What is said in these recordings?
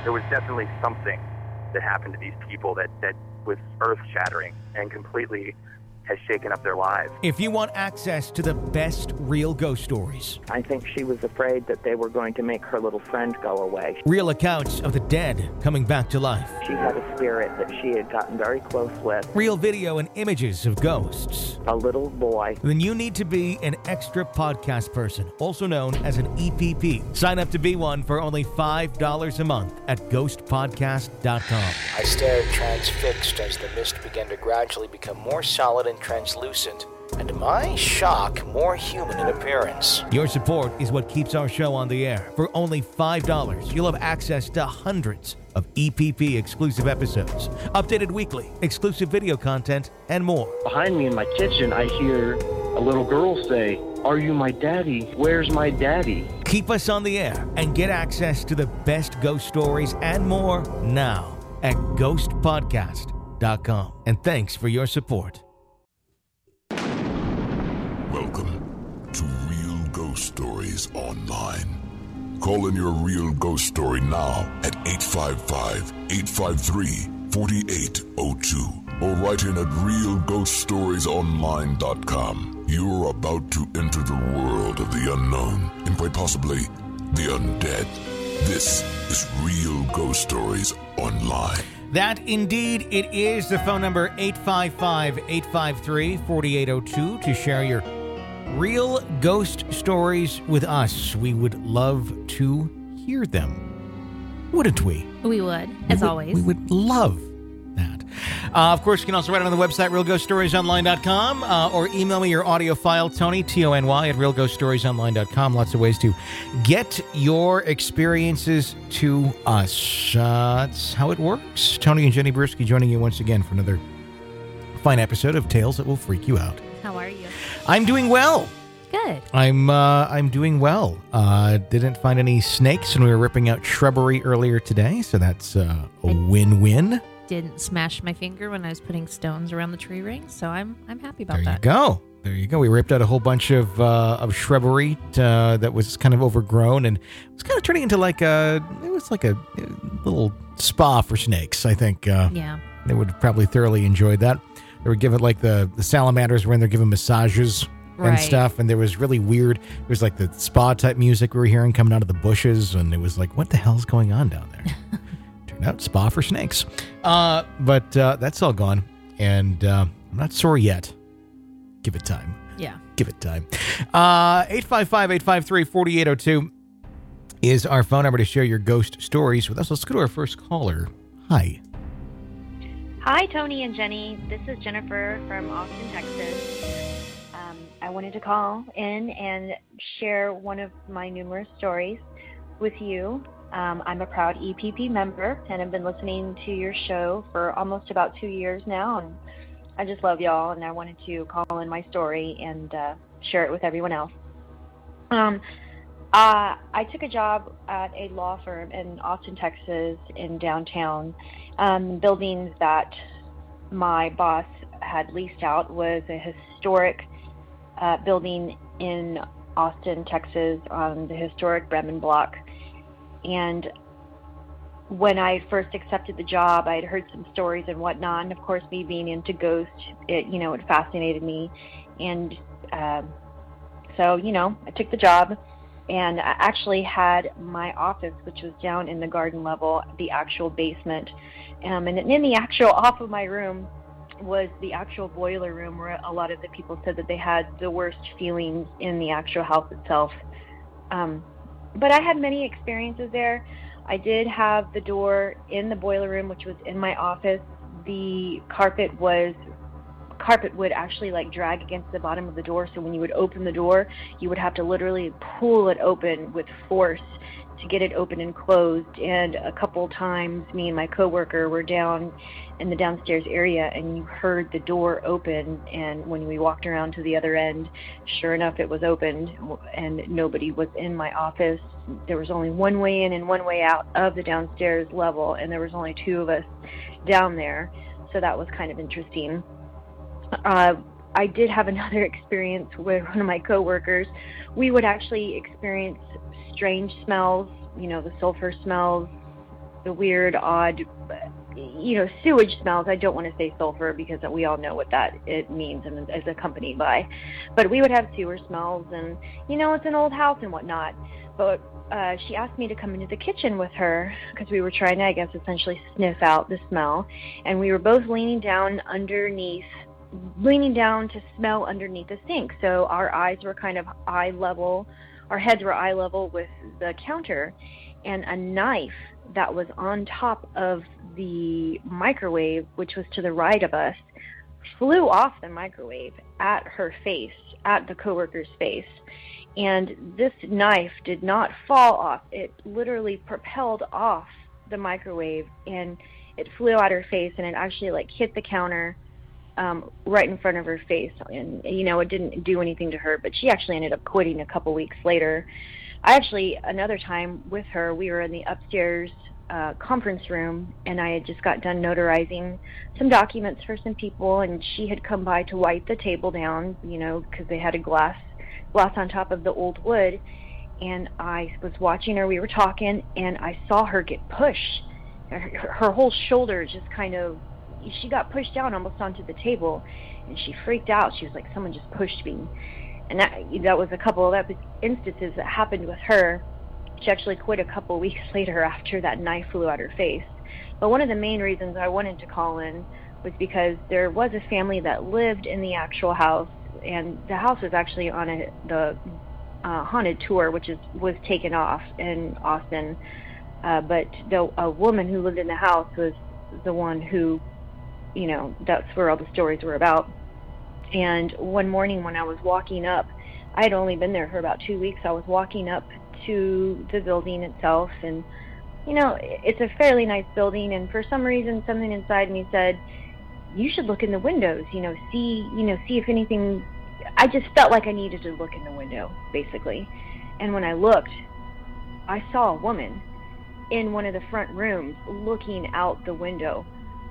there was definitely something that happened to these people that was earth-shattering and completely has shaken up their lives. If you want access to the best real ghost stories, I think she was afraid that they were going to make her little friend go away. real accounts of the dead coming back to life, She had a spirit that she had gotten very close with, real video and images of ghosts, a little boy. then you need to be an extra podcast person, also known as an EPP. Sign up to be one for only $5 a month at ghostpodcast.com. I stared transfixed as the mist began to gradually become more solid and translucent, and to my shock, more human in appearance. Your support is what keeps our show on the air. For only $5, you'll have access to hundreds of EPP exclusive episodes, updated weekly, exclusive video content, and more. Behind me in my kitchen, I hear a little girl say, "Are you my daddy? Where's my daddy?" Keep us on the air and get access to the best ghost stories and more now at ghostpodcast.com. And thanks for your support. Welcome to Real Ghost Stories Online. Call in your real ghost story now at 855-853-4802 or write in at realghoststoriesonline.com. You're about to enter the world of the unknown and quite possibly the undead. This is Real Ghost Stories Online. That indeed it is. The phone number 855-853-4802 to share your real ghost stories with us. We would love to hear them. Wouldn't we? We would, as always. We would love that. Of course, you can also write it on the website, realghoststoriesonline.com, or email me your audio file, Tony, Tony, at realghoststoriesonline.com. Lots of ways to get your experiences to us. That's how it works. Tony and Jenny Bruschi joining you once again for another fine episode of Tales That Will Freak You Out. How are you? I'm doing well. Good. I'm doing well. Didn't find any snakes when we were ripping out shrubbery earlier today, so that's a win-win. Didn't smash my finger when I was putting stones around the tree ring, so I'm happy about that. There you go. We ripped out a whole bunch of shrubbery that was kind of overgrown, and it was kind of turning into like a little spa for snakes. I think. Yeah. They would probably thoroughly enjoy that. They were giving like the salamanders were in there giving massages and stuff, and there was really weird. It was like the spa type music we were hearing coming out of the bushes, and it was like, what the hell's going on down there? Turned out spa for snakes. But that's all gone, and I'm not sore yet. Give it time. Yeah. Give it time. 855-853-4802 is our phone number to share your ghost stories with us. Let's go to our first caller. Hi. Hi, Tony and Jenny. This is Jennifer from Austin, Texas. I wanted to call in and share one of my numerous stories with you. I'm a proud EPP member, and I've been listening to your show for almost about 2 years now, and I just love y'all, and I wanted to call in my story and share it with everyone else. I took a job at a law firm in Austin, Texas, in downtown. Buildings that my boss had leased out was a historic building in Austin, Texas, on the historic Bremen Block. And when I first accepted the job, I had heard some stories and whatnot. And of course, me being into ghosts, it fascinated me. And so, I took the job. And I actually had my office, which was down in the garden level, the actual basement. And in the actual off of my room was the actual boiler room, where a lot of the people said that they had the worst feelings in the actual house itself. But I had many experiences there. I did have the door in the boiler room, which was in my office. The carpet would actually like drag against the bottom of the door, so when you would open the door, you would have to literally pull it open with force to get it open and closed. And a couple times, me and my coworker were down in the downstairs area, and you heard the door open, and when we walked around to the other end, sure enough, it was opened, and nobody was in my office. There was only one way in and one way out of the downstairs level, and there was only two of us down there, so that was kind of interesting. I did have another experience with one of my coworkers. We would actually experience strange smells, the sulfur smells, the weird, odd, sewage smells. I don't want to say sulfur because we all know what it means and is accompanied by. But we would have sewer smells, and it's an old house and whatnot. But she asked me to come into the kitchen with her because we were trying to, I guess, essentially sniff out the smell. And we were both leaning down to smell underneath the sink. So our eyes were kind of eye level, our heads were eye level with the counter, and a knife that was on top of the microwave, which was to the right of us, flew off the microwave at her face, at the coworker's face. And this knife did not fall off. It literally propelled off the microwave, and it flew at her face, and it actually hit the counter right in front of her face. And it didn't do anything to her, but she actually ended up quitting a couple weeks later. Another time with her, we were in the upstairs conference room, and I had just got done notarizing some documents for some people, and she had come by to wipe the table down, because they had a glass on top of the old wood. And I was watching her, we were talking, and I saw her get pushed. Her whole shoulder just she got pushed down almost onto the table, and she freaked out. She was like, someone just pushed me. And that was a couple of instances that happened with her. She actually quit a couple weeks later after that knife flew at her face. But one of the main reasons I wanted to call in was because there was a family that lived in the actual house, and the house was actually on the haunted tour, which was taken off in Austin. But a woman who lived in the house was the one who, that's where all the stories were about. And one morning when I was walking up, I had only been there for about 2 weeks. I was walking up to the building itself, and it's a fairly nice building, and for some reason something inside me said, you should look in the windows, see if anything. I just felt like I needed to look in the window, basically. And when I looked, I saw a woman in one of the front rooms looking out the window,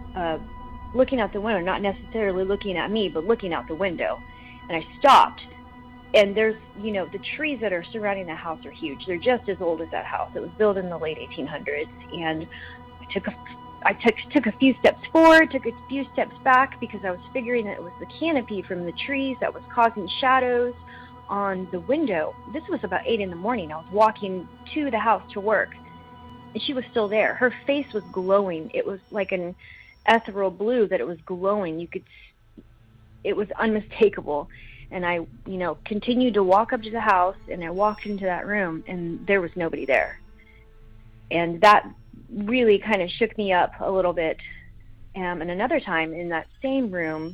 not necessarily looking at me, but looking out the window. And I stopped, and there's, the trees that are surrounding the house are huge. They're just as old as that house. It was built in the late 1800s, and I took a few steps forward, took a few steps back, because I was figuring that it was the canopy from the trees that was causing shadows on the window. This was about 8 in the morning. I was walking to the house to work, and she was still there. Her face was glowing. It was like an ethereal blue that it was glowing. It was unmistakable. And I, continued to walk up to the house, and I walked into that room, and there was nobody there. And that really kind of shook me up a little bit. And another time in that same room,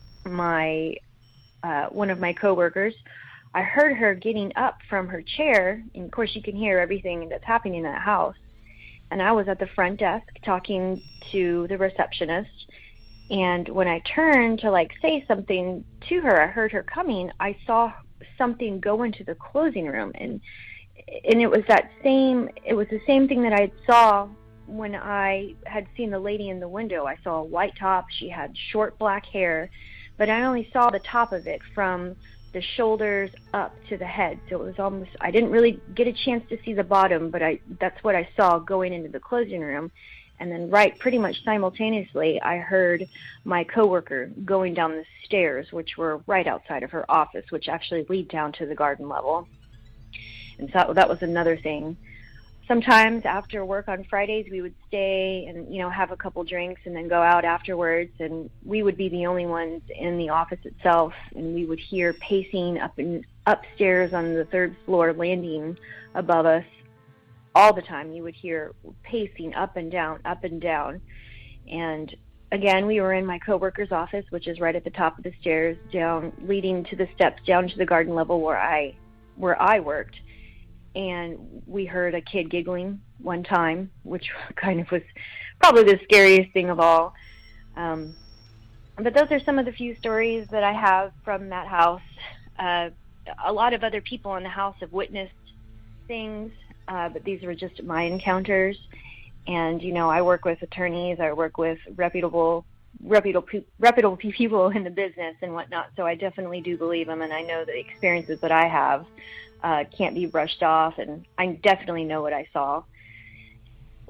one of my coworkers, I heard her getting up from her chair, and of course you can hear everything that's happening in that house. And I was at the front desk talking to the receptionist, and when I turned to say something to her, I heard her coming. I saw something go into the closing room, and it was the same thing that I saw when I had seen the lady in the window. I saw a white top. She had short black hair, but I only saw the top of it from the shoulders up to the head. So it was I didn't really get a chance to see the bottom, but that's what I saw going into the closing room. And then pretty much simultaneously, I heard my coworker going down the stairs, which were right outside of her office, which actually lead down to the garden level. And so that was another thing. Sometimes after work on Fridays, we would stay and, have a couple drinks and then go out afterwards. And we would be the only ones in the office itself. And we would hear pacing upstairs on the third floor landing above us. All the time you would hear pacing up and down, up and down. And again, we were in my coworker's office, which is right at the top of the stairs, down, leading to the steps down to the garden level where I worked. And we heard a kid giggling one time, which kind of was probably the scariest thing of all. But those are some of the few stories that I have from that house. A lot of other people in the house have witnessed things, but these were just my encounters. And, I work with attorneys. I work with reputable people in the business and whatnot. So I definitely do believe them. And I know the experiences that I have can't be brushed off. And I definitely know what I saw.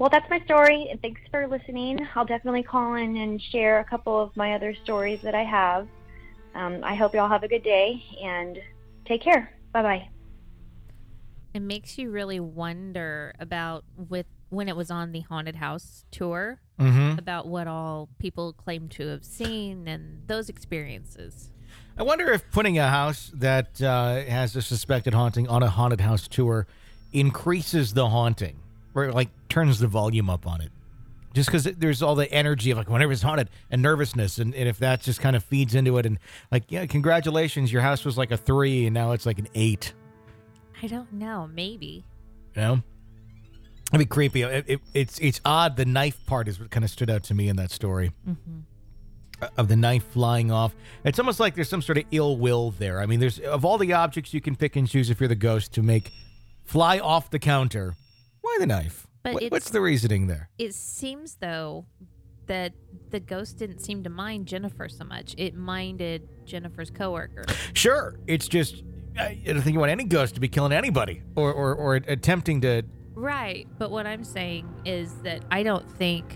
Well, that's my story, and thanks for listening. I'll definitely call in and share a couple of my other stories that I have. I hope y'all have a good day, and take care. Bye-bye. It makes you really wonder about when it was on the haunted house tour, about what all people claim to have seen and those experiences. I wonder if putting a house that has a suspected haunting on a haunted house tour increases the haunting, or like turns the volume up on it. Just because there's all the energy of like whenever it's haunted and nervousness, and if that just kind of feeds into it, and like, yeah, congratulations, your house was like a 3 and now it's like an 8. I don't know, maybe. You know? That'd be creepy. It's odd. The knife part is what kind of stood out to me in that story. Of the knife flying off. It's almost like there's some sort of ill will there. I mean, there's of all the objects you can pick and choose if you're the ghost to make fly off the counter, why the knife? But What's the reasoning there? It seems, though, that the ghost didn't seem to mind Jennifer so much. It minded Jennifer's coworker. Sure. It's just, I don't think you want any ghost to be killing anybody or attempting to... Right, but what I'm saying is that I don't think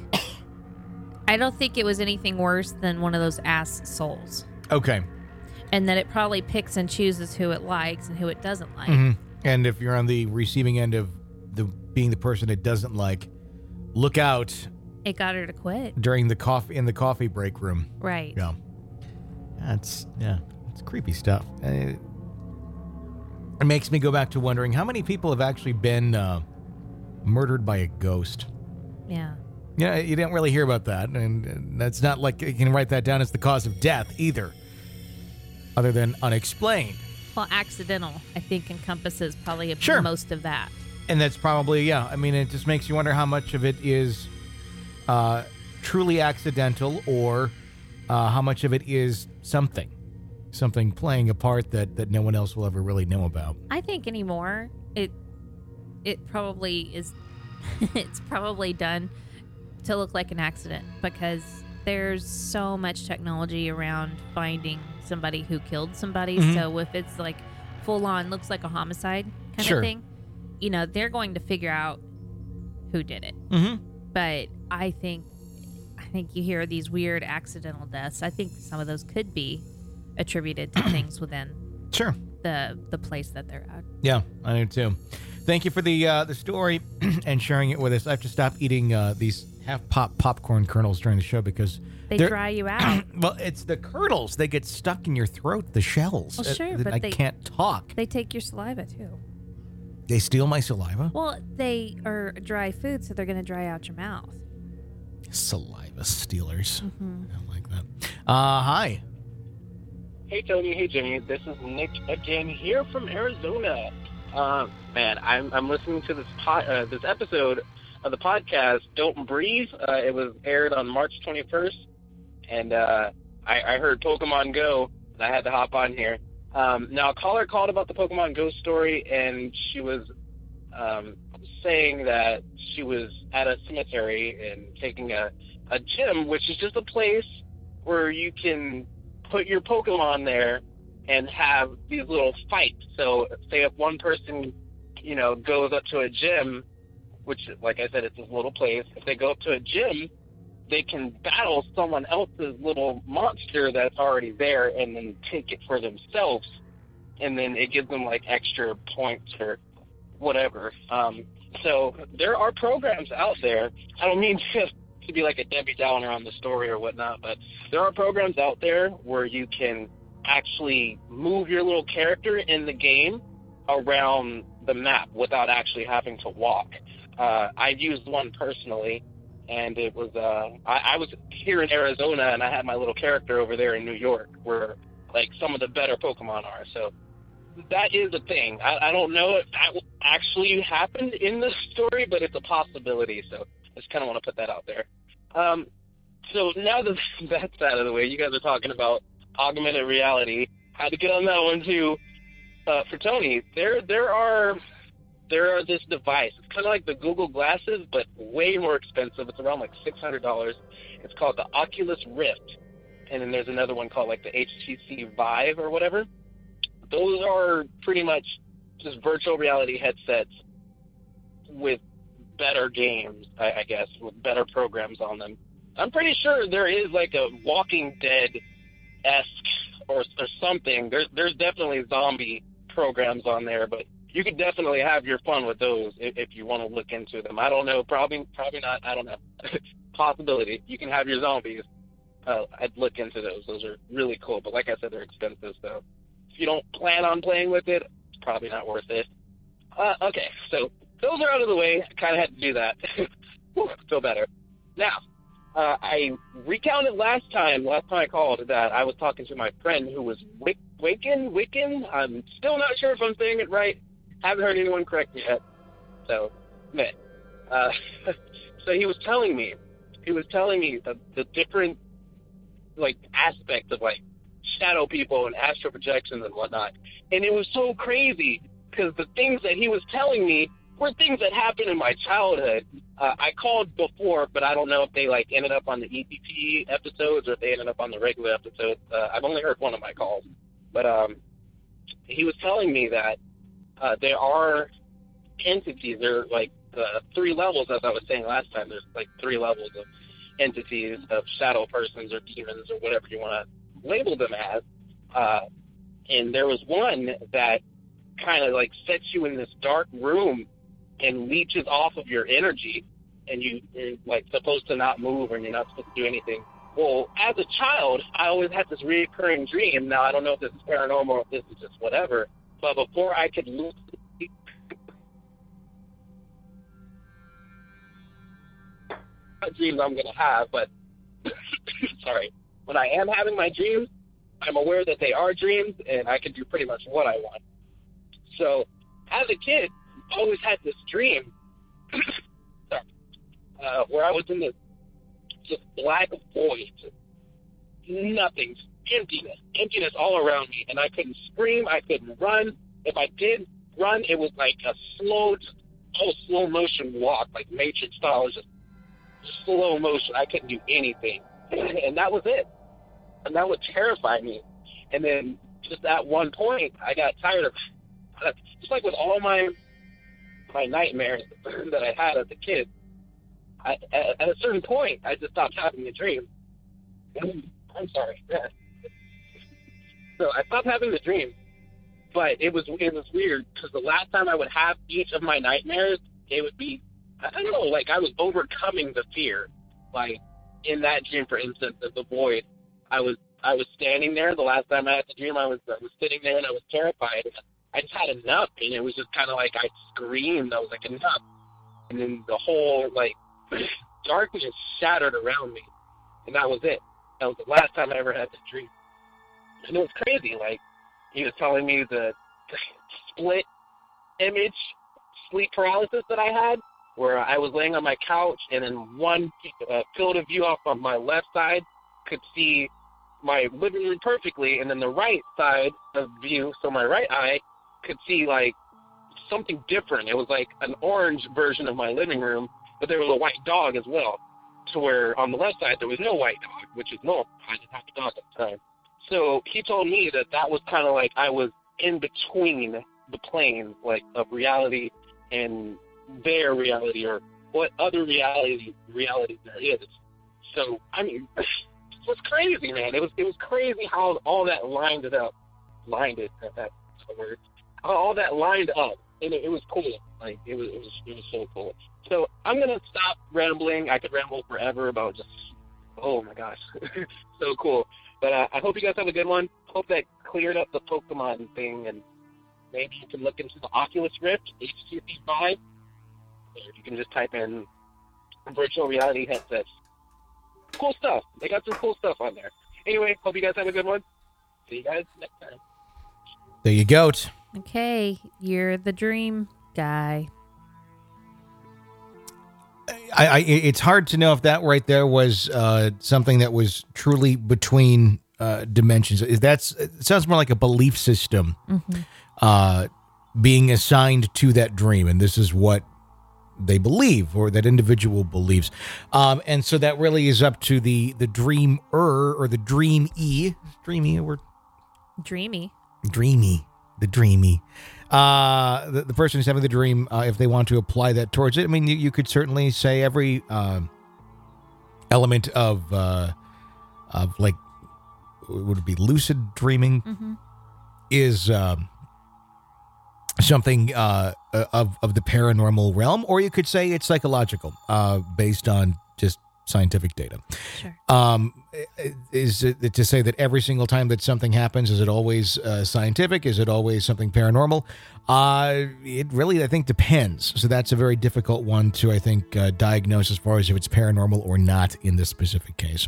it was anything worse than one of those ass souls. Okay. And that it probably picks and chooses who it likes and who it doesn't like. And if you're on the receiving end of being the person it doesn't like, look out. It got her to quit during the coffee break room. Right. Yeah. It's creepy stuff. It makes me go back to wondering how many people have actually been murdered by a ghost. Yeah. Yeah, you didn't really hear about that, and that's not like you can write that down as the cause of death either, other than unexplained. Well, accidental, I think, encompasses probably most of that. And that's probably, yeah. I mean, it just makes you wonder how much of it is truly accidental, or how much of it is something playing a part that no one else will ever really know about. I think anymore, it probably is. It's probably done to look like an accident, because there's so much technology around finding somebody who killed somebody. So if it's like full on looks like a homicide kind of thing, you know, they're going to figure out who did it. But I think you hear these weird accidental deaths. I think some of those could be attributed to things within the place that they're at. Yeah, I do too. Thank you for the story and sharing it with us. I have to stop eating these half-pop popcorn kernels during the show because they dry you out. Well, it's the kernels. They get stuck in your throat, the shells. Well, sure, but I can't talk. They take your saliva, too. They steal my saliva? Well, they are dry food, so they're going to dry out your mouth. Saliva stealers. I don't like that. Hi. Hey, Tony. Hey, Jimmy. This is Nick again here from Arizona. Man, I'm listening to this this episode of the podcast, Don't Breathe. It was aired on March 21st, and I heard Pokemon Go, and I had to hop on here. Now, a caller called about the Pokemon Go story, and she was saying that she was at a cemetery and taking a gym, which is just a place where you can put your Pokemon there and have these little fights. So say if one person, goes up to a gym, which, like I said, it's this little place. If they go up to a gym, they can battle someone else's little monster that's already there and then take it for themselves. And then it gives them, like, extra points or whatever. So there are programs out there. I don't mean to be like a Debbie Downer on the story or whatnot, but there are programs out there where you can actually move your little character in the game around the map without actually having to walk. I've used one personally, and it was I was here in Arizona, and I had my little character over there in New York, where like some of the better Pokemon are. So that is a thing. I don't know if that actually happened in the story, but it's a possibility. So I just kind of want to put that out there. So now that that's out of the way, you guys are talking about augmented reality. I had to get on that one too. For Tony, there are this device. It's kind of like the Google Glasses, but way more expensive. It's around like $600. It's called the Oculus Rift, and then there's another one called like the HTC Vive or whatever. Those are pretty much just virtual reality headsets with better games, I guess, with better programs on them. I'm pretty sure there is like a Walking Dead-esque or something. There's definitely zombie programs on there, but you could definitely have your fun with those if you want to look into them. I don't know, probably not. I don't know. Possibility. You can have your zombies. I'd look into those. Those are really cool, but like I said, they're expensive, so if you don't plan on playing with it, it's probably not worth it. Okay, so those are out of the way. I kind of had to do that. Whew, feel better. Now, I recounted last time I called, that I was talking to my friend who was Wiccan. I'm still not sure if I'm saying it right. Haven't heard anyone correct me yet. So, man. So he was telling me the different, like, aspects of, like, shadow people and astral projections and whatnot. And it was so crazy because the things that he was telling me were things that happened in my childhood. I called before, but I don't know if they, like, ended up on the EPP episodes or if they ended up on the regular episodes. I've only heard one of my calls. But he was telling me that there are entities. There are, like, 3 levels, as I was saying last time. There's, like, 3 levels of entities, of shadow persons or demons or whatever you want to label them as. And there was one that kind of, like, sets you in this dark room and leeches off of your energy, and you're, like, supposed to not move and you're not supposed to do anything. Well, as a child, I always had this recurring dream. Now, I don't know if this is paranormal or if this is just whatever, but before I could lose dreams I'm going to have, but sorry, when I am having my dreams, I'm aware that they are dreams, and I can do pretty much what I want. So, as a kid, I always had this dream where I was in this just black void, nothing, emptiness all around me, and I couldn't scream, I couldn't run. If I did run, it was like a slow motion walk, like Matrix style. It was just slow motion. I couldn't do anything, and that was it. And that would terrify me. And then just at one point, I got tired of, just like with all my nightmares that I had as a kid, at a certain point, I just stopped having the dream. I'm sorry. So I stopped having the dream, but it was weird because the last time I would have each of my nightmares, it would be, I don't know, like I was overcoming the fear. Like in that dream, for instance, of the void, I was standing there. The last time I had the dream, I was sitting there and I was terrified. I just had enough, and it was just kind of like I screamed. I was like, enough. And then the whole, like, darkness shattered around me, and that was it. That was the last time I ever had this dream. And it was crazy. Like, he was telling me the split image sleep paralysis that I had, where I was laying on my couch, and in one field of view off on my left side could see my living room perfectly, and then the right side of view, so my right eye, could see, like, something different. It was like an orange version of my living room, but there was a white dog as well, to where on the left side there was no white dog, which is normal. I didn't have a dog at the time. So he told me that was kind of like I was in between the planes, like, of reality and their reality, or what other reality there is. So, I mean, it was crazy, man. It was crazy how all that lined up. That's the word. All that lined up, and it was cool. Like, it was so cool. So I'm gonna stop rambling. I could ramble forever about just, oh my gosh, so cool. But I hope you guys have a good one. Hope that cleared up the Pokemon thing, and maybe you can look into the Oculus Rift HTC Vive. You can just type in virtual reality headsets. Cool stuff. They got some cool stuff on there. Anyway, hope you guys have a good one. See you guys next time. There you go. Okay, you're the dream guy. It's hard to know if that right there was something that was truly between dimensions. It sounds more like a belief system being assigned to that dream, and this is what they believe, or that individual believes. And so that really is up to the dreamer or the dreamee. Dreamee, a word? Dreamy. the dreamy. The person who's having the dream, if they want to apply that towards it, I mean, you could certainly say every element of like, would it be lucid dreaming, is something of the paranormal realm, or you could say it's psychological, based on just scientific data. Sure. Is it to say that every single time that something happens, is it always scientific? Is it always something paranormal? It really, I think, depends. So that's a very difficult one to, I think, diagnose as far as if it's paranormal or not in this specific case.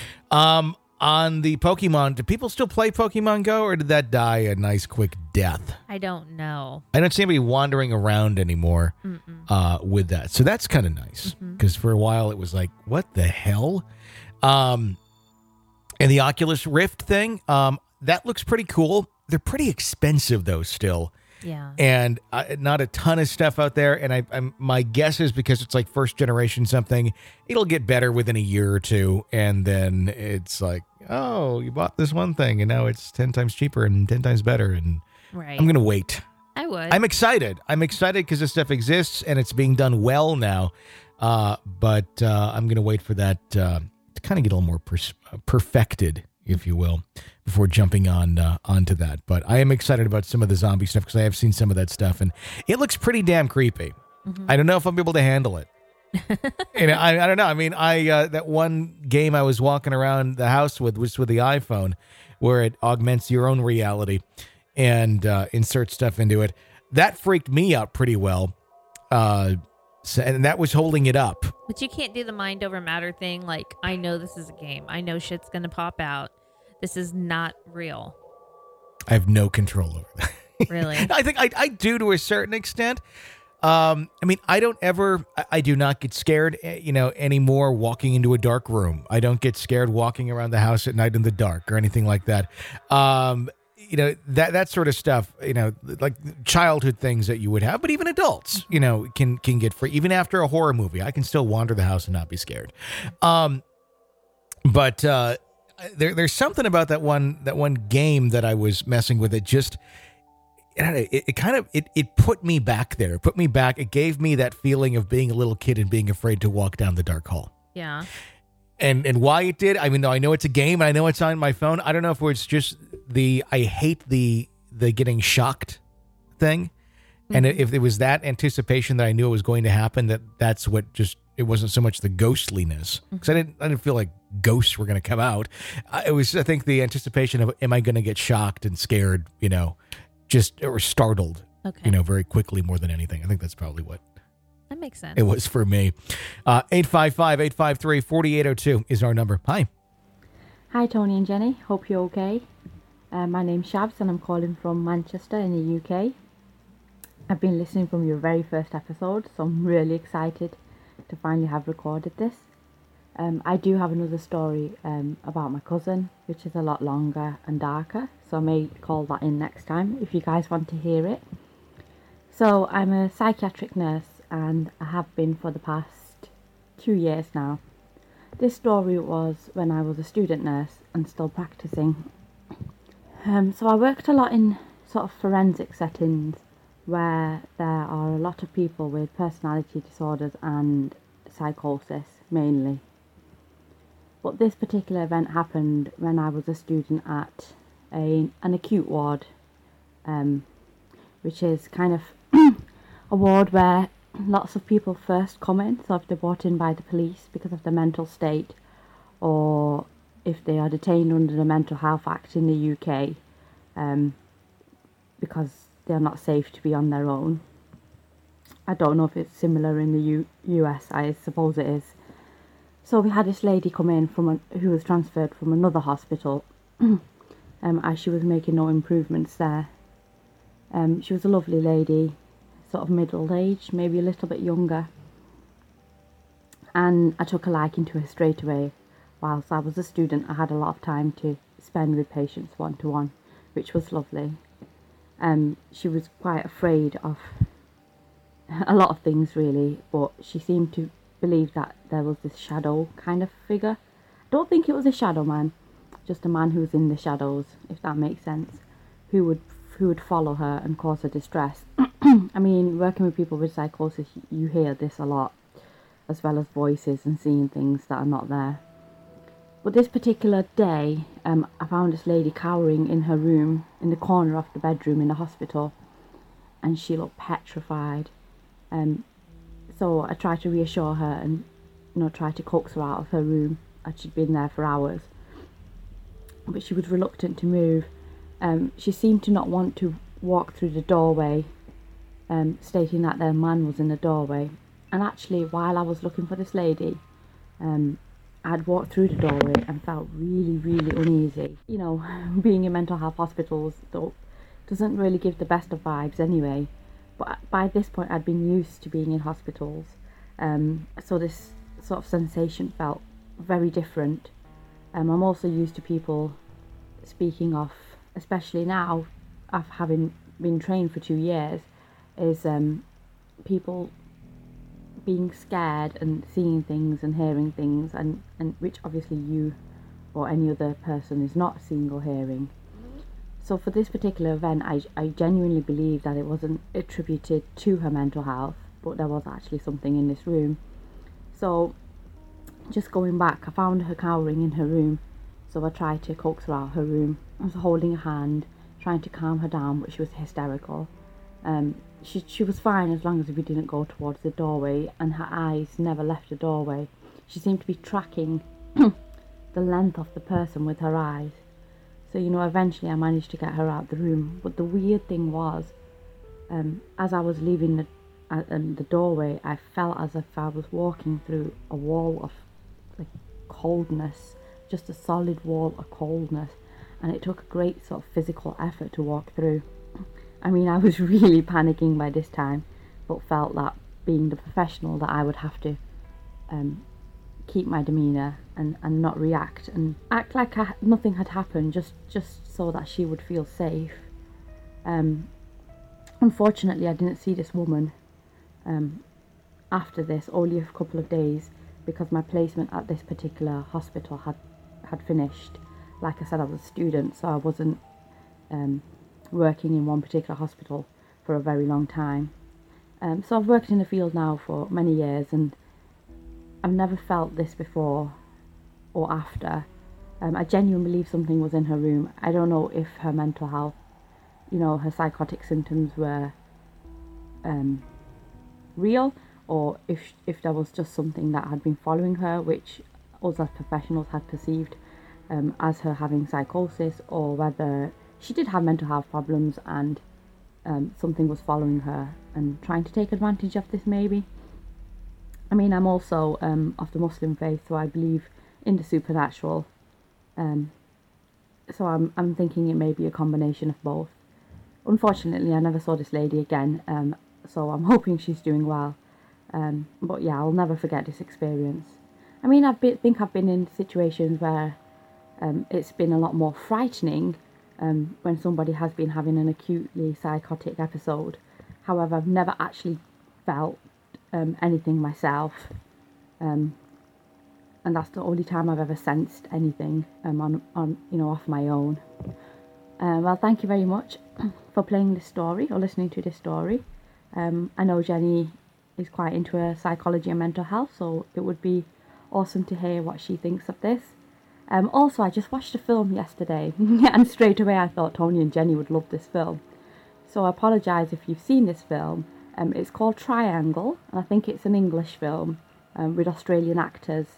On the Pokemon, do people still play Pokemon Go, or did that die a nice quick death? I don't know. I don't see anybody wandering around anymore with that. So that's kind of nice, because for a while it was like, what the hell? And the Oculus Rift thing, that looks pretty cool. They're pretty expensive, though, still. Yeah. And not a ton of stuff out there. And I'm my guess is because it's like first generation something, it'll get better within a year or two. And then it's like, oh, you bought this one thing and now it's 10 times cheaper and 10 times better. And right. I'm going to wait. I would. I'm excited. I'm excited because this stuff exists and it's being done well now. But I'm going to wait for that to kind of get a little more perfected, if you will, before jumping onto that. But I am excited about some of the zombie stuff because I have seen some of that stuff and it looks pretty damn creepy. I don't know if I'm able to handle it. And I don't know. I mean, that one game I was walking around the house with was with the iPhone, where it augments your own reality and inserts stuff into it. That freaked me out pretty well. And that was holding it up. But you can't do the mind over matter thing. Like, I know this is a game. I know shit's going to pop out. This is not real. I have no control over that. Really? I think I do to a certain extent. I mean, I do not get scared, anymore walking into a dark room. I don't get scared walking around the house at night in the dark or anything like that. That sort of stuff, like childhood things that you would have, but even adults, can get free. Even after a horror movie, I can still wander the house and not be scared. But there's something about that one game that I was messing with. It just, it put me back there. It put me back. It gave me that feeling of being a little kid and being afraid to walk down the dark hall. Yeah. And why it did, I mean, I know it's a game and I know it's on my phone. I don't know if it's just I hate the getting shocked thing. And if it was that anticipation that I knew it was going to happen, that's what it wasn't so much the ghostliness, because I didn't feel like ghosts were going to come out. It was, I think, the anticipation of, am I going to get shocked and scared, or startled, very quickly more than anything. I think that's probably what that makes sense. It was for me. 855-853-4802 is our number. Hi. Hi, Tony and Jenny. Hope you're okay. My name's Shabs and I'm calling from Manchester in the UK. I've been listening from your very first episode, so I'm really excited to finally have recorded this. I do have another story about my cousin, which is a lot longer and darker, so I may call that in next time if you guys want to hear it. So I'm a psychiatric nurse and I have been for the past 2 years now. This story was when I was a student nurse and still practicing. So I worked a lot in sort of forensic settings where there are a lot of people with personality disorders and psychosis mainly. But this particular event happened when I was a student at an acute ward, which is kind of a ward where lots of people first come in. So if they're brought in by the police because of their mental state, or if they are detained under the Mental Health Act in the UK, because they're not safe to be on their own. I don't know if it's similar in the US, I suppose it is. So we had this lady come in who was transferred from another hospital, as she was making no improvements there. She was a lovely lady, sort of middle-aged, maybe a little bit younger. And I took a liking to her straight away. Whilst I was a student, I had a lot of time to spend with patients one-to-one, which was lovely. She was quite afraid of a lot of things really, but she seemed to believe that there was this shadow kind of figure. I don't think it was a shadow man, just a man who was in the shadows, if that makes sense, who would who would follow her and cause her distress. I mean, working with people with psychosis, you hear this a lot, as well as voices and seeing things that are not there. But this particular day, I found this lady cowering in her room, in the corner of the bedroom in the hospital, and she looked petrified. So I tried to reassure her and, try to coax her out of her room, as she'd been there for hours. But she was reluctant to move. She seemed to not want to walk through the doorway, stating that their man was in the doorway. And actually, while I was looking for this lady, I'd walked through the doorway and felt really, really uneasy. Being in mental health hospitals doesn't really give the best of vibes anyway. But by this point, I'd been used to being in hospitals. So this sort of sensation felt very different. I'm also used to people speaking of, especially now, after having been trained for 2 years, is people being scared and seeing things and hearing things, and which obviously you or any other person is not seeing or hearing. So for this particular event, I genuinely believe that it wasn't attributed to her mental health, but there was actually something in this room. So just going back, I found her cowering in her room, so I tried to coax her out of her room. I was holding her hand, trying to calm her down, but she was hysterical. She was fine as long as we didn't go towards the doorway, and her eyes never left the doorway. She seemed to be tracking the length of the person with her eyes. So, eventually I managed to get her out of the room. But the weird thing was, as I was leaving the doorway, I felt as if I was walking through a wall of coldness, just a solid wall of coldness, and it took a great sort of physical effort to walk through. I mean, I was really panicking by this time, but felt that being the professional that I would have to keep my demeanour and not react and act like nothing had happened, just so that she would feel safe. Unfortunately, I didn't see this woman after this, only a couple of days, because my placement at this particular hospital had finished. Like I said, I was a student, so I wasn't working in one particular hospital for a very long time. So I've worked in the field now for many years, and I've never felt this before or after. I genuinely believe something was in her room. I don't know if her mental health, her psychotic symptoms were real, or if there was just something that had been following her, which us as professionals had perceived as her having psychosis, or whether she did have mental health problems and something was following her and trying to take advantage of this maybe. I mean, I'm also of the Muslim faith, so I believe in the supernatural. So I'm thinking it may be a combination of both. Unfortunately, I never saw this lady again, so I'm hoping she's doing well. But yeah, I'll never forget this experience. I mean, think I've been in situations where it's been a lot more frightening when somebody has been having an acutely psychotic episode. However, I've never actually felt anything myself, and that's the only time I've ever sensed anything on off my own. Well, thank you very much for playing this story or listening to this story. I know Jenny is quite into her psychology and mental health, so it would be awesome to hear what she thinks of this. Also, I just watched a film yesterday, and straight away I thought Tony and Jenny would love this film. So I apologise if you've seen this film. It's called Triangle, and I think it's an English film with Australian actors.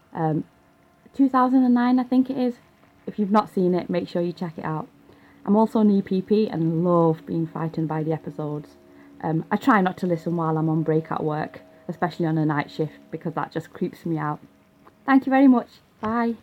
2009, I think it is. If you've not seen it, make sure you check it out. I'm also an EPP and love being frightened by the episodes. I try not to listen while I'm on break at work, especially on a night shift, because that just creeps me out. Thank you very much. Bye.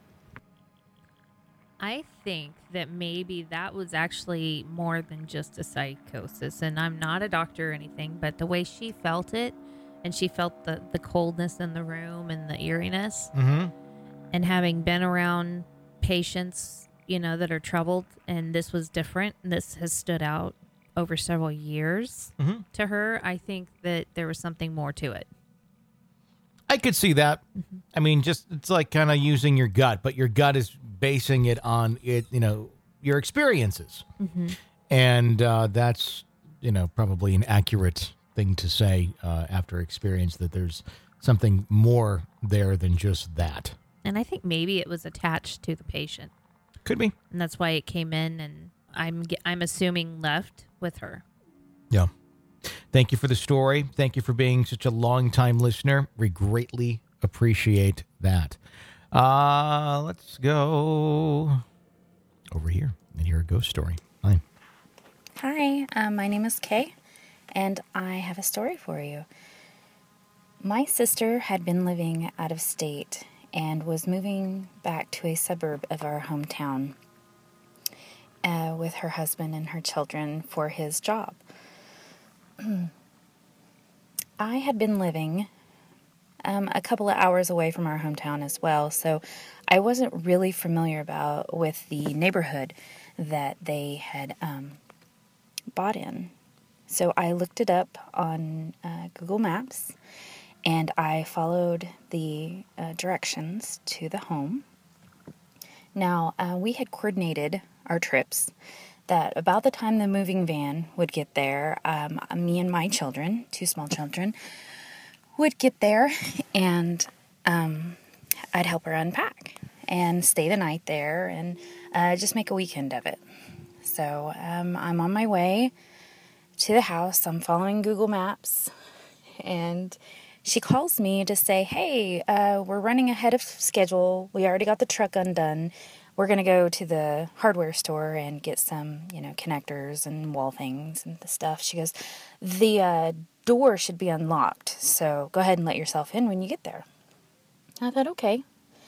I think that maybe that was actually more than just a psychosis, and I'm not a doctor or anything, but the way she felt it, and she felt the coldness in the room and the eeriness, and having been around patients, that are troubled, and this was different, and this has stood out over several years to her, I think that there was something more to it. I could see that. I mean, it's like kind of using your gut, but your gut is basing it on your experiences. And that's, probably an accurate thing to say after experience, that there's something more there than just that. And I think maybe it was attached to the patient. Could be. And that's why it came in, and I'm assuming left with her. Yeah. Thank you for the story. Thank you for being such a long-time listener. We greatly appreciate that. Let's go over here and hear a ghost story. Hi. Hi, my name is Kay, and I have a story for you. My sister had been living out of state and was moving back to a suburb of our hometown with her husband and her children for his job. I had been living a couple of hours away from our hometown as well, so I wasn't really familiar with the neighborhood that they had bought in. So I looked it up on Google Maps, and I followed the directions to the home. Now, we had coordinated our trips that about the time the moving van would get there, me and my children, 2 small children, would get there, and I'd help her unpack and stay the night there and just make a weekend of it. So I'm on my way to the house. I'm following Google Maps, and she calls me to say, hey, we're running ahead of schedule. We already got the truck undone. We're going to go to the hardware store and get some, connectors and wall things and the stuff. She goes, the door should be unlocked, so go ahead and let yourself in when you get there. I thought, okay.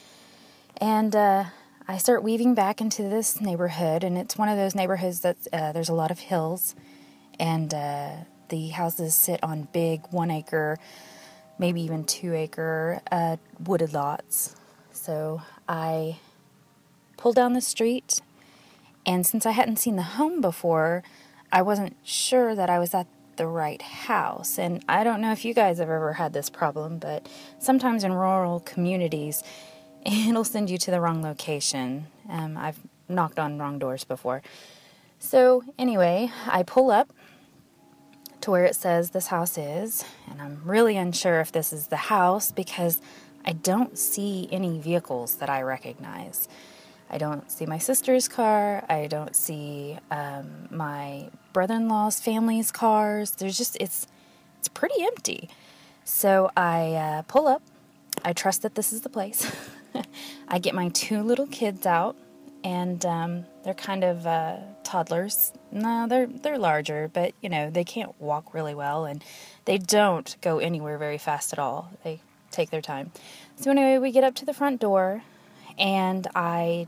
And I start weaving back into this neighborhood, and it's one of those neighborhoods that there's a lot of hills, and the houses sit on big 1 acre, maybe even 2 acre wooded lots. So I pulled down the street, and since I hadn't seen the home before, I wasn't sure that I was at the right house. And I don't know if you guys have ever had this problem, but sometimes in rural communities, it'll send you to the wrong location. I've knocked on wrong doors before. So anyway, I pull up to where it says this house is, and I'm really unsure if this is the house because I don't see any vehicles that I recognize. I don't see my sister's car. I don't see my brother-in-law's family's cars. It's pretty empty. So I pull up. I trust that this is the place. I get my 2 little kids out, and they're kind of toddlers. No, they're larger, but they can't walk really well, and they don't go anywhere very fast at all. They take their time. So anyway, we get up to the front door, and I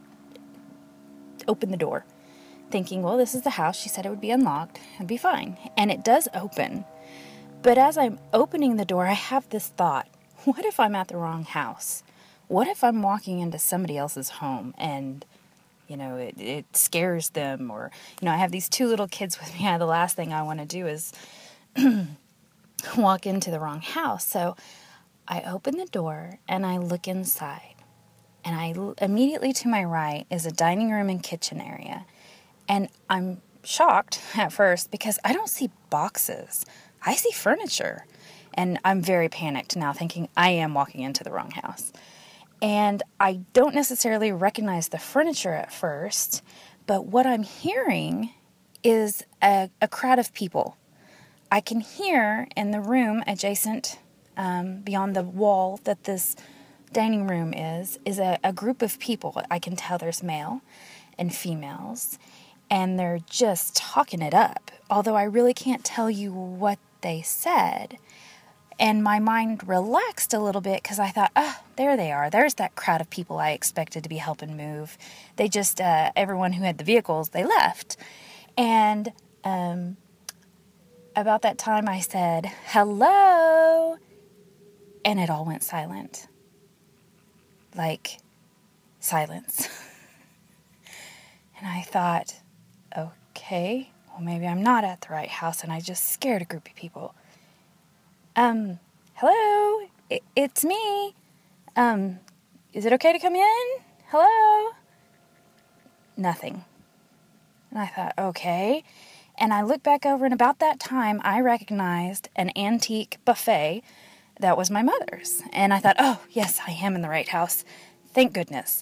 open the door, thinking, well, this is the house. She said it would be unlocked. It'd be fine. And it does open. But as I'm opening the door, I have this thought. What if I'm at the wrong house? What if I'm walking into somebody else's home and, it scares them? Or, I have these 2 little kids with me. The last thing I want to do is walk into the wrong house. So I open the door and I look inside. And immediately to my right is a dining room and kitchen area. And I'm shocked at first because I don't see boxes. I see furniture. And I'm very panicked now, thinking I am walking into the wrong house. And I don't necessarily recognize the furniture at first, but what I'm hearing is a crowd of people. I can hear in the room adjacent, beyond the wall that this dining room is a group of people. I can tell there's male and females, and they're just talking it up, although I really can't tell you what they said. And my mind relaxed a little bit because I thought, there they are. There's that crowd of people I expected to be helping move. They just, everyone who had the vehicles, they left. And about that time I said, hello, and it all went silent. Like silence. And I thought, okay, well, maybe I'm not at the right house and I just scared a group of people. Hello, it's me. Is it okay to come in? Hello? Nothing. And I thought, okay. And I looked back over, and about that time, I recognized an antique buffet that was my mother's. And I thought, oh, yes, I am in the right house. Thank goodness.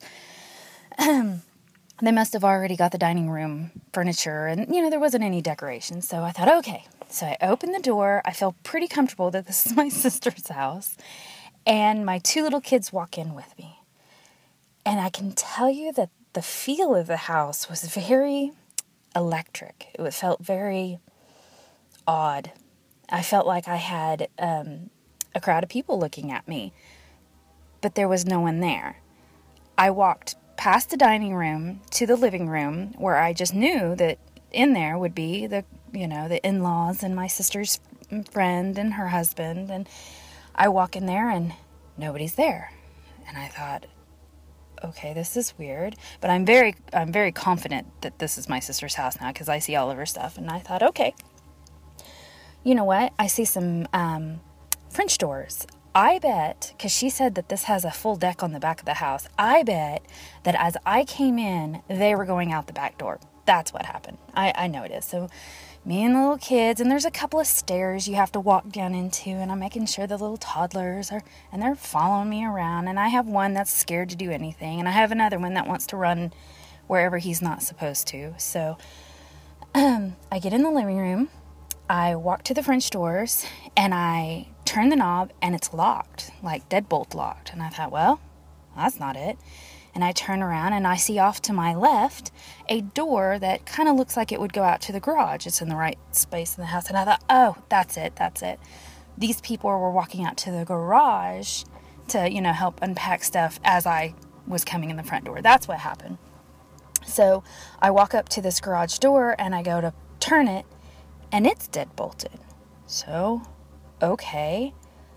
They must have already got the dining room furniture, and, there wasn't any decoration. So I thought, okay. So I opened the door. I feel pretty comfortable that this is my sister's house. And my 2 little kids walk in with me. And I can tell you that the feel of the house was very electric. It felt very odd. I felt like I had a crowd of people looking at me, but there was no one there. I walked past the dining room to the living room, where I just knew that in there would be the in-laws and my sister's friend and her husband, and I walk in there and nobody's there. And I thought, okay, this is weird, but I'm very confident that this is my sister's house now because I see all of her stuff. And I thought, okay, you know what? I see some French doors. I bet, because she said that this has a full deck on the back of the house, I bet that as I came in, they were going out the back door. That's what happened. I know it is. So me and the little kids, and there's a couple of stairs you have to walk down into, and I'm making sure the little toddlers and they're following me around, and I have one that's scared to do anything, and I have another one that wants to run wherever he's not supposed to. So I get in the living room, I walk to the French doors, and I turn the knob, and it's locked, like deadbolt locked. And I thought, well, that's not it. And I turn around, and I see off to my left a door that kind of looks like it would go out to the garage. It's in the right space in the house. And I thought, oh, that's it. These people were walking out to the garage to, help unpack stuff as I was coming in the front door. That's what happened. So I walk up to this garage door, and I go to turn it, and it's deadbolted. So, okay.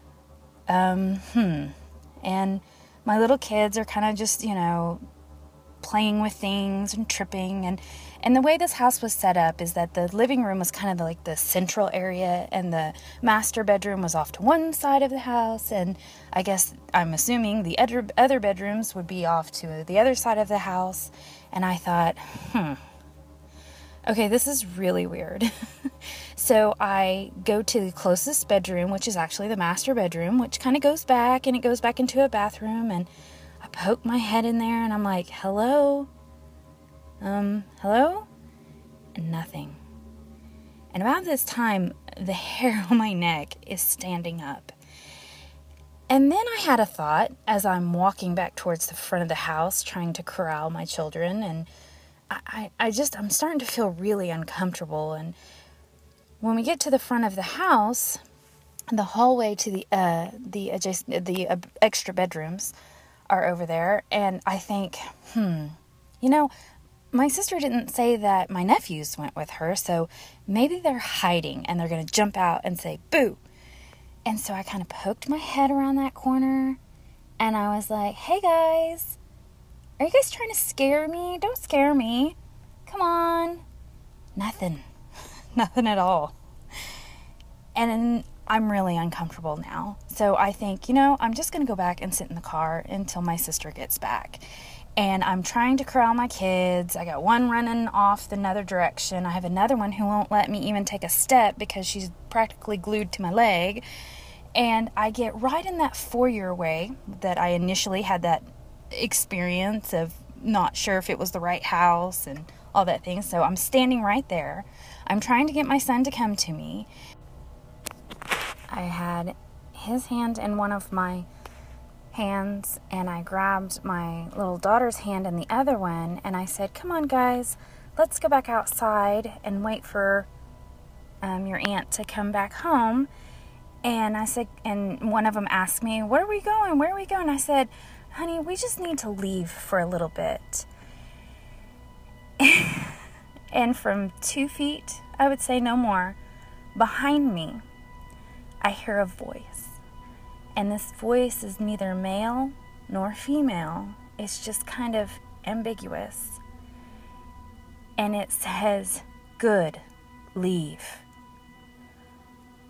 And my little kids are kind of just, playing with things and tripping. And the way this house was set up is that the living room was kind of like the central area, and the master bedroom was off to one side of the house. And I guess, I'm assuming, the other bedrooms would be off to the other side of the house. And I thought, okay, this is really weird. So I go to the closest bedroom, which is actually the master bedroom, which kind of goes back, and it goes back into a bathroom, and I poke my head in there, and I'm like, hello? Hello? And nothing. And about this time, the hair on my neck is standing up. And then I had a thought as I'm walking back towards the front of the house, trying to corral my children, and I'm starting to feel really uncomfortable. And when we get to the front of the house, the hallway to the extra bedrooms are over there, and I think, my sister didn't say that my nephews went with her, so maybe they're hiding and they're going to jump out and say, boo. And so I kind of poked my head around that corner, and I was like, hey guys, are you guys trying to scare me? Don't scare me. Come on. Nothing. Nothing at all. And I'm really uncomfortable now. So I think, I'm just going to go back and sit in the car until my sister gets back. And I'm trying to corral my kids. I got one running off the other direction. I have another one who won't let me even take a step because she's practically glued to my leg. And I get right in that foyer way that I initially had that experience of not sure if it was the right house and all that thing. So I'm standing right there. I'm trying to get my son to come to me. I had his hand in one of my hands, and I grabbed my little daughter's hand in the other one, and I said, come on guys, let's go back outside and wait for your aunt to come back home. And I said, and one of them asked me, where are we going? I said, honey, we just need to leave for a little bit. And from 2 feet, I would say no more, behind me, I hear a voice. And this voice is neither male nor female. It's just kind of ambiguous. And it says, good, leave.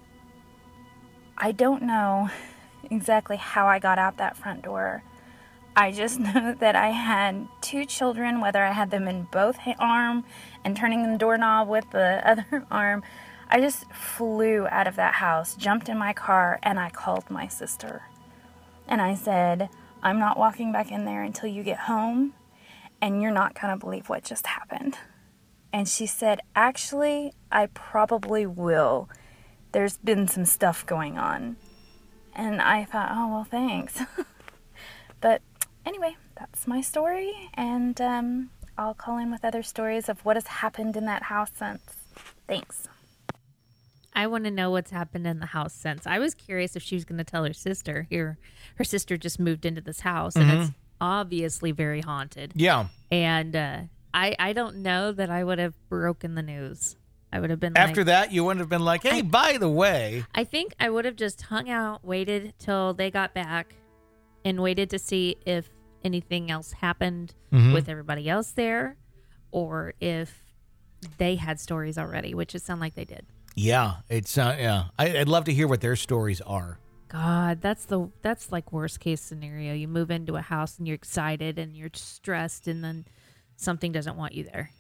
I don't know exactly how I got out that front door. I just know that I had 2 children, whether I had them in both arm and turning the doorknob with the other arm. I just flew out of that house, jumped in my car, and I called my sister. And I said, I'm not walking back in there until you get home, and you're not going to believe what just happened. And she said, actually, I probably will. There's been some stuff going on. And I thought, oh, well, thanks. But anyway, that's my story, and I'll call in with other stories of what has happened in that house since. Thanks. I want to know what's happened in the house since. I was curious if she was going to tell her sister. Her sister just moved into this house, and it's obviously very haunted. Yeah. And I don't know that I would have broken the news. I would have been After that, you wouldn't have been like, hey, by the way. I think I would have just hung out, waited till they got back, and waited to see if anything else happened with everybody else there, or if they had stories already, which it sounded like they did. Yeah, it's yeah. I'd love to hear what their stories are. God, that's like worst case scenario. You move into a house and you're excited and you're stressed, and then something doesn't want you there.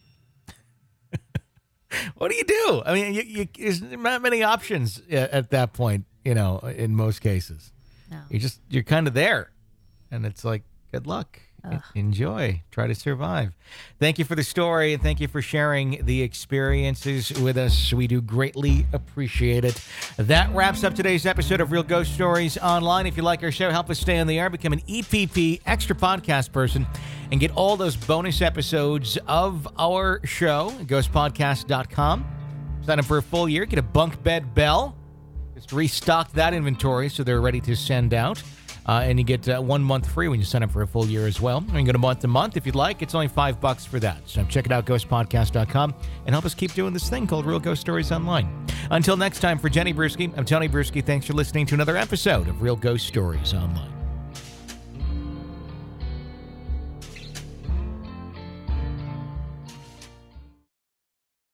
What do you do? I mean, there's not many options at that point, in most cases. No. You're kind of there. And it's like, good luck. Enjoy. Try to survive. Thank you for the story, and thank you for sharing the experiences with us. We do greatly appreciate it. That wraps up today's episode of Real Ghost Stories Online. If you like our show, help us stay on the air, become an EPP extra podcast person, and get all those bonus episodes of our show at ghostpodcast.com. Sign up for a full year. Get a bunk bed bell. Just restocked that inventory so they're ready to send out. And you get 1 month free when you sign up for a full year as well. You can go to month to month if you'd like. It's only $5 for that. So check it out, ghostpodcast.com, and help us keep doing this thing called Real Ghost Stories Online. Until next time, for Jenny Bruschi, I'm Tony Bruschi. Thanks for listening to another episode of Real Ghost Stories Online.